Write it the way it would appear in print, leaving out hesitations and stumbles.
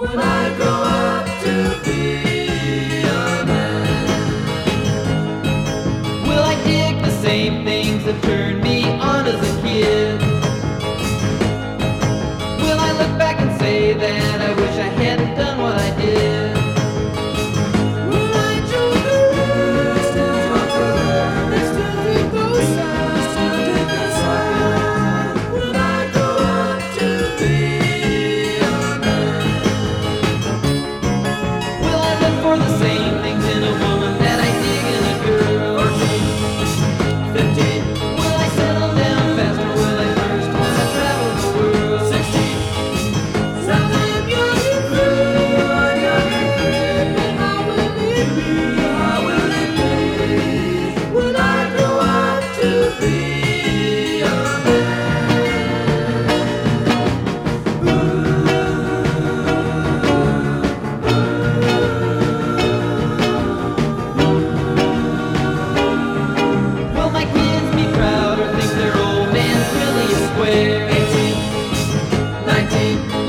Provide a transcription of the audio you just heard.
When I grow up to be a man, Will I dig the same things that turned me on as a kid? Will I look back and say that I wish I hadn't done what I did? when I drove the road, still drove the road, I still did those signs, still did that sign. When I grow up to be a man, Will I look for the same things in a woman that I dig in a girl? 15, Will I settle down fast or will I first want to travel the world? 16, now that I'm young and free, I'm young and free, and how will it be? How will it be when I grow up to be a Will my kids be proud or think their old man's really a square? 18, 19,